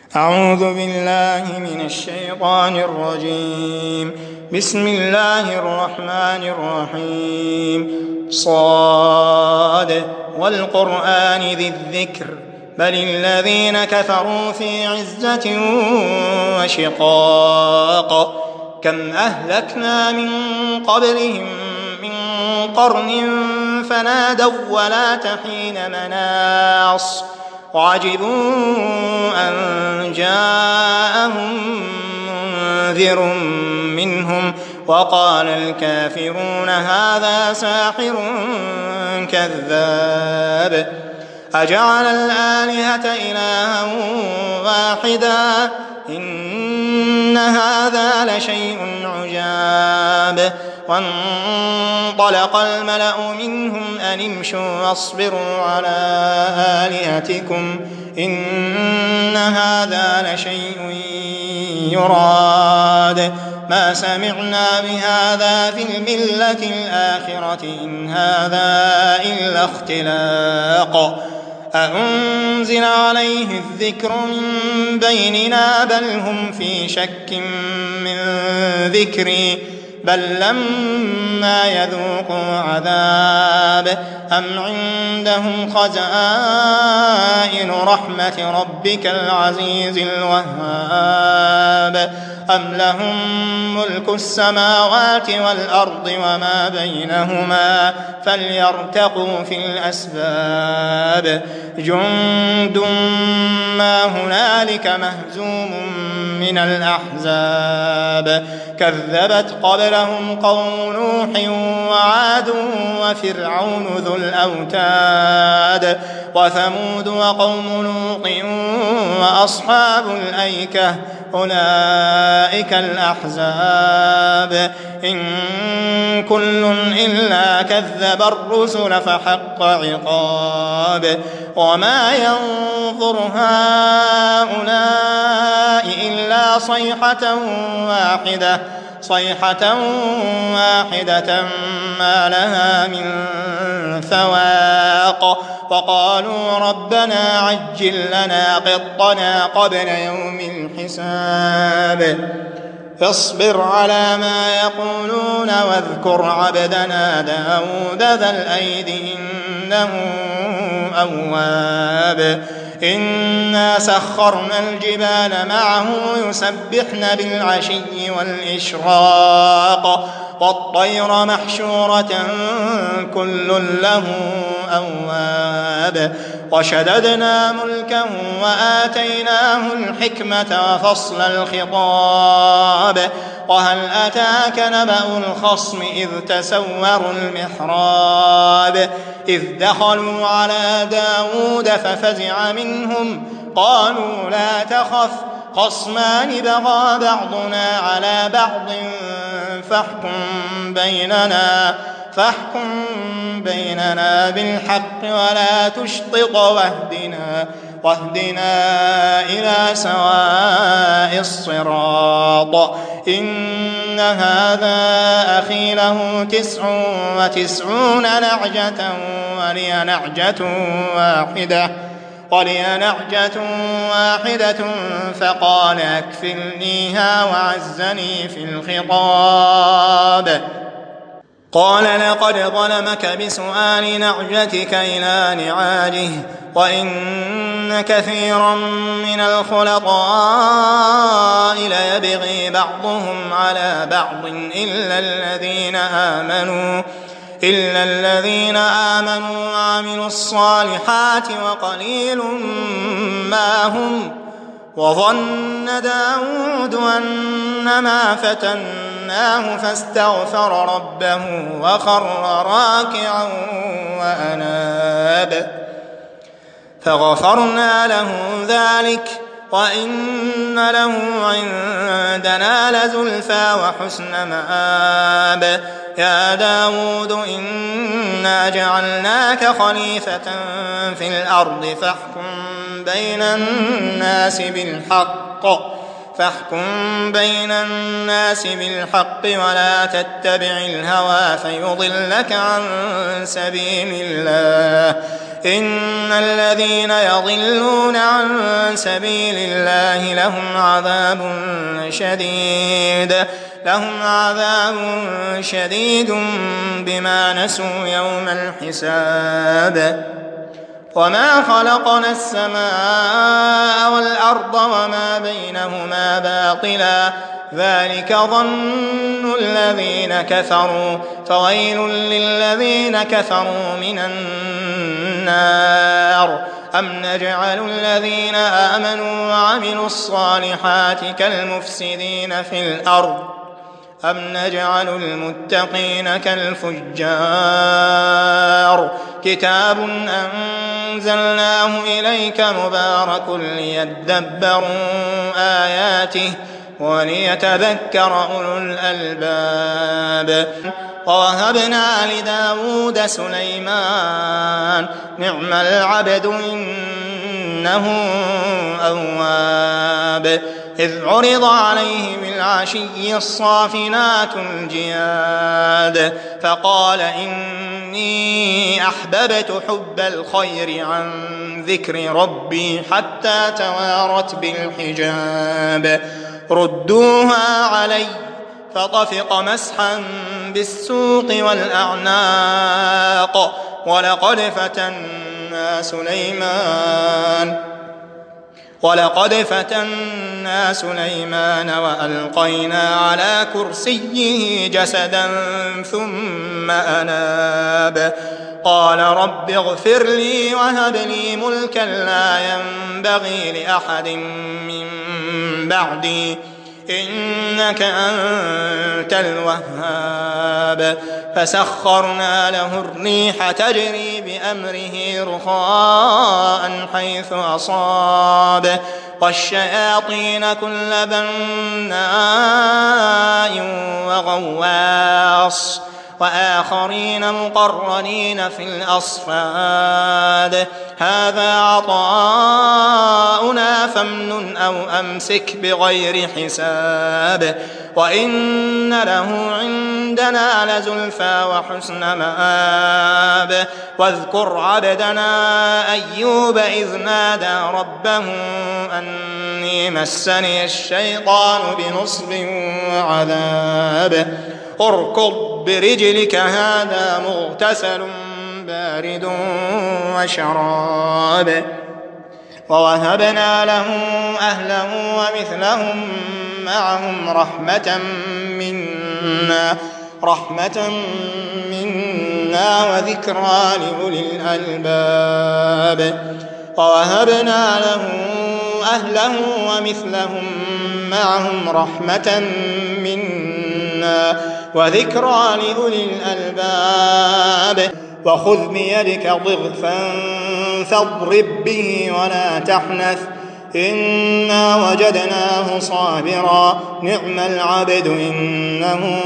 أعوذ بالله من الشيطان الرجيم. بسم الله الرحمن الرحيم. صاد والقرآن ذي الذكر بل الذين كفروا في عزة وشقاق كم أهلكنا من قبلهم من قرن فنادوا ولا تحين مناص وعجبوا أن جاءهم منذر منهم وقال الكافرون هذا ساحر كذاب أجعل الآلهة إلها واحدا إن هذا لشيء عجاب وانطلق الملأ منهم أن امشوا واصبروا على آلهتكم إن هذا لشيء يراد ما سمعنا بهذا في الملة الآخرة إن هذا إلا اختلاق أأنزل عليه الذكر من بيننا بل هم في شك من ذكري بل لما يذوقوا عذاب أم عندهم خزائن رحمة ربك العزيز الوهاب أم لهم ملك السماوات والأرض وما بينهما فليرتقوا في الأسباب جند ما هنالك مهزوم من الأحزاب كذبت قبلهم قوم نوح وعاد وفرعون ذو الأوتاد وثمود وقوم لوط وأصحاب الأيكة أولئك الأحزاب إن كل إلا كذب الرسل فحق عقاب وما ينظر هؤلاء إلا صيحة واحدة ما لها من فواق وقالوا ربنا عجل لنا قطنا قبل يوم الحساب فاصبر على ما يقولون واذكر عبدنا داود ذا الأيد إنه أواب إنا سخرنا الجبال معه يسبحن بالعشي والإشراق والطير محشورة كل له أواب وشددنا ملكه وآتيناه الحكمة وفصل الخطاب وهل أتاك نبأ الخصم إذ تسوروا المحراب إذ دخلوا على داود ففزع منهم قالوا لا تخف خصمان بغى بعضنا على بعض فاحكم بيننا بالحق ولا تشطط واهدنا إلى سواء الصراط إن هذا أخي له 99 نعجة ولي نعجة واحدة فقال أكفلنيها وعزني في الخطاب قال لقد ظلمك بسؤال نعجتك إلى نعاجه وإن كثيرا من الخلطاء ليبغي بعضهم على بعض إلا الذين آمنوا وعملوا الصالحات وقليل ما هم وظن داود أنما فتناه فاستغفر ربه وخر راكعا وأناب فغفرنا له ذلك وإن له عندنا لزلفى وحسن مآب يا داود إنا جعلناك خليفة في الأرض فاحكم بين الناس بالحق ولا تتبع الهوى فيضلك عن سبيل الله إن الذين يضلون عن سبيل الله لهم عذاب شديد بما نسوا يوم الحساب. وما خلقنا السماء والأرض وما بينهما باطلا ذلك ظن الذين كفروا فويل للذين كفروا من النار. أم نجعل الذين آمنوا وعملوا الصالحات كالمفسدين في الأرض أم نجعل المتقين كالفجار. كتاب أنزلناه إليك مبارك ليدبروا آياته وليتذكر أولو الألباب. ووهبنا لداود سليمان نعم العبد إنه أواب. إذ عرض عليه بالعشي الصافنات الجياد فقال إني أحببت حب الخير عن ذكر ربي حتى توارت بالحجاب. ردوها علي فطفق مسحا بالسوق والأعناق. ولقد فتنا سليمان وألقينا على كرسيه جسدا ثم أناب. قال رب اغفر لي وهب لي ملكا لا ينبغي لأحد من بعدي إنك أنت الوهاب. فسخرنا له الريح تجري بأمره رخاء حيث أصاب والشياطين كل بناء وغواص وآخرين مقرنين في الأصفاد. هذا عطاؤنا فامنن أو أمسك بغير حساب. وإن له عندنا لزلفى وحسن مآب. واذكر عبدنا أيوب إذ نادى ربه أني مسني الشيطان بنصب وعذاب. اركض برجلك هذا مغتسل بارد وشراب. ووهبنا له أهله ومثلهم معهم رحمة منا وذكرى لأولي الألباب. ووهبنا له أهله ومثلهم معهم رحمة منا وذكرى لأولي الألباب. وخذ بيدك ضغثا فاضرب به ولا تحنث إنا وجدناه صابرا نعم العبد إنه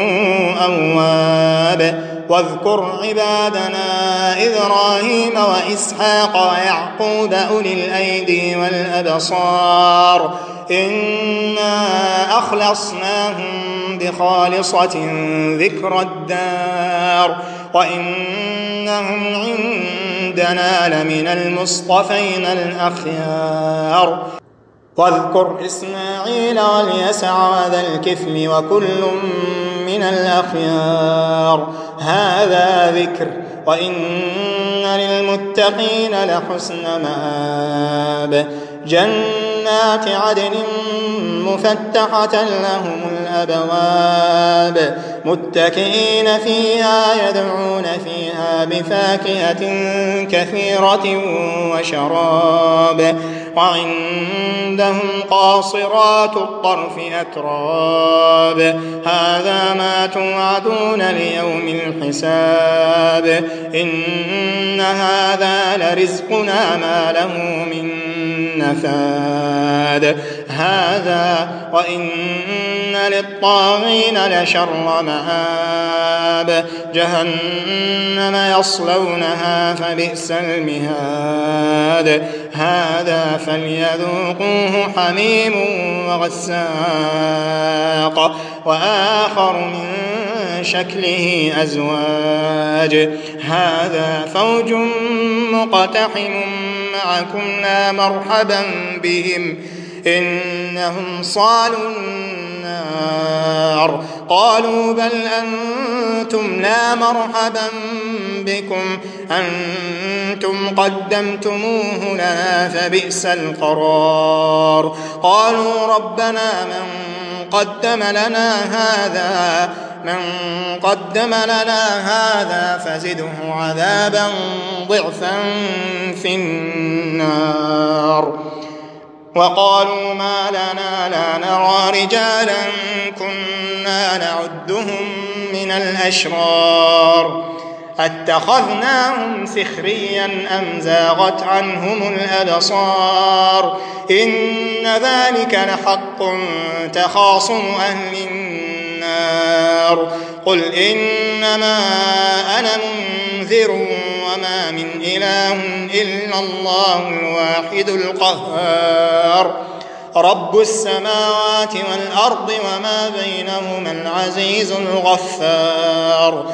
أواب. واذكر عبادنا إبراهيم وإسحاق ويعقوب أولي الأيدي والأبصار إنا أخلصناهم بخالصة ذكر الدار وإنهم عندنا لمن المصطفين الأخيار. واذكر إسماعيل واليسع وذا الكفل وكل من الأخيار. هذا ذكر وإن للمتقين لحسن مآب. جنات عدن مفتحة لهم الأبواب متكئين فيها يدعون فيها بفاكهة كثيرة وشراب. وعندهم قاصرات الطرف أتراب. هذا ما توعدون ليوم الحساب إن هذا لرزقنا ما له من نفاد هذا وإن للطاغين لشر مآب جهنم يصلونها فبئس المهاد هذا فليذوقوه حميم وغساق وآخر من شكله أزواج هذا فوج مقتحم معكم لا مرحبا بهم إنهم صالوا النار قالوا بل أنتم لا مرحبا بكم أنتم قدمتموه لنا فبئس القرار قالوا ربنا من قدم لنا هذا فزده عذابا ضعفا في النار وقالوا ما لنا لا نرى رجالا كنا نعدهم من الأشرار أتخذناهم سخريا أم زاغت عنهم الأبصار إن ذلك لحق تخاصم أهل النار قل إنما أنا منذر وما من إله إلا الله الواحد القهار رب السماوات والأرض وما بينهما العزيز الغفار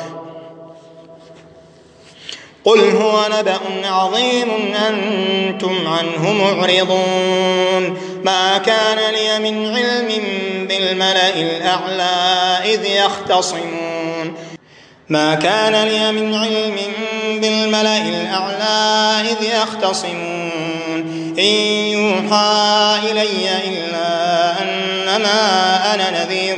قل هو نبأ عظيم أنتم عنه معرضون ما كان لي من علم بالملأ الأعلى إذ يختصمون إن يوحى إلي إلا أنما أنا نذير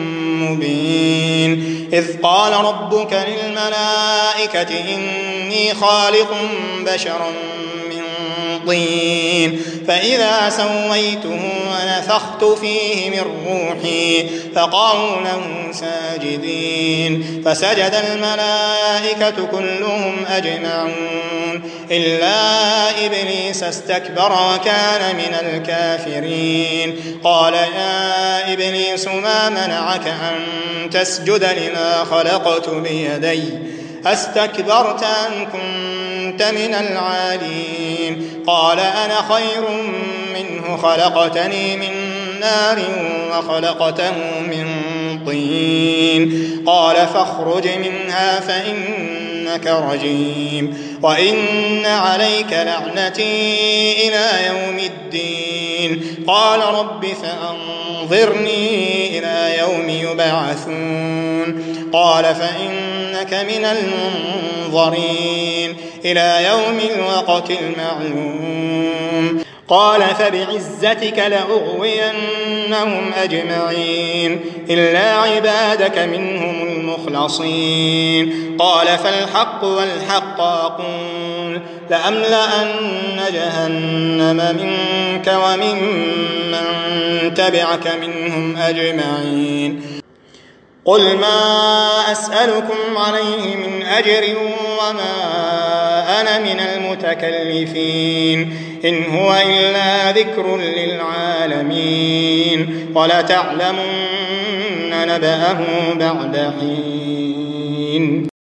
مبين إذ قال ربك للملائكة إني خالق بشرا من طين فإذا سويته ونفخت فيه من روحي فقعوا له ساجدين فسجد الملائكة كلهم أجمعون إلا إبليس استكبر وكان من الكافرين قال يا إبليس ما منعك أن تسجد لما خلقت بيدي أستكبرت أم كنت من العالين قال أنا خير منه خلقتني من نار وخلقته من طين قال فاخرج منها فإنك رجيم وإن عليك لعنتي إلى يوم الدين قال رب فأنظرني إلى يوم يبعثون قال فإنك من المنظرين إلى يوم الوقت المعلوم قال فبعزتك لأغوينهم أجمعين إلا عبادك منهم المخلصين قال فالحق والحق أقول لأملأن جهنم منك وممن تبعك منهم أجمعين قل ما أسألكم عليه من أجر وما أنا من المتكلفين إن هو إلا ذكر للعالمين ولتعلمن نبأه بعد حين